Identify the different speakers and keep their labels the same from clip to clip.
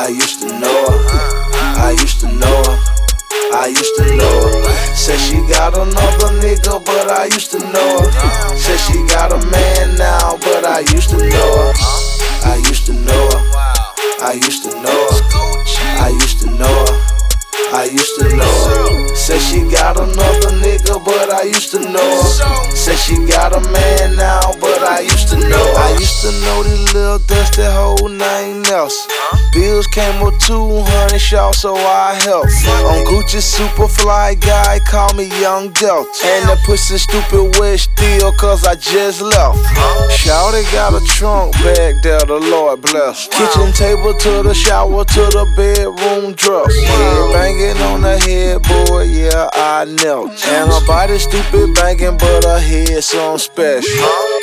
Speaker 1: I used to know her. I used to know her. I used to know her. Said she got another nigga, but I used to know her. Said she got a man now, but I used to know her. I used to know her. I used to know her. I used to know her. I used to know her. Said she got another nigga, but I used to know her. Said she got a man now, but I used to know her. I used to know this little dusty hoe named Nelson. Bills came up 200 short, so I helped. On Gucci Superfly guy, call me Young Delta. And that pussy stupid wet still, cause I just left. Shawty got a trunk back there, the Lord bless. Kitchen table to the shower to the bedroom dresser. Head banging on the headboard, yeah, I knelt. And her body stupid banging, but her head something special.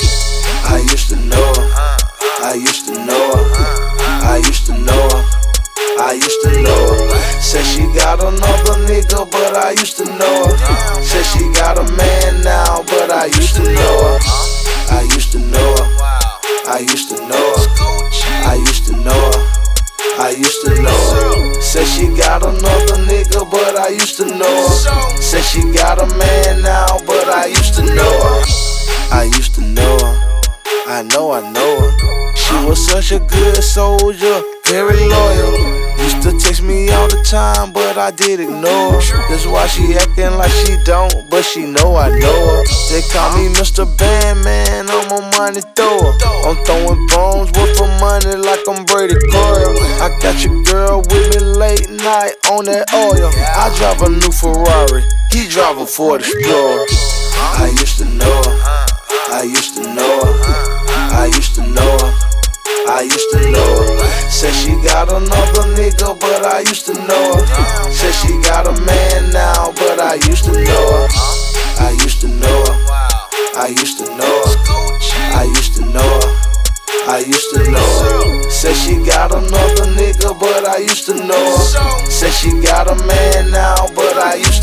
Speaker 1: I used to know her. I used to know her. I used to know her. I used to know her. Said she got another nigga, but I used to know her. Said she got a man now, but I used to know her. I used to know her. I used to know her. I used to know her. I used to know her. Said she got another nigga, but I used to know her. Said she got a man now, but I used to know her. I used to know her. I know her. She was such a good soldier, very loyal. Used to text me all the time, but I did ignore her. That's why she acting like she don't, but she know I know her. They call me Mr. Bandman, I'm a money thrower. I'm throwing bones worth of money like I'm Brady Coyle. I got your girl with me late night on that oil. I drive a new Ferrari, he drive a Ford Explorer. I used to know her. I used to know her. I used to know her. I used to know her. Said she got another nigga, but I used to know her. Said she got a man now, but I used to know her. I used to know her. I used to know her. I used to know her. I used to know her. Said she got another nigga, but I used to know her. Said she got a man now, but I used to know her.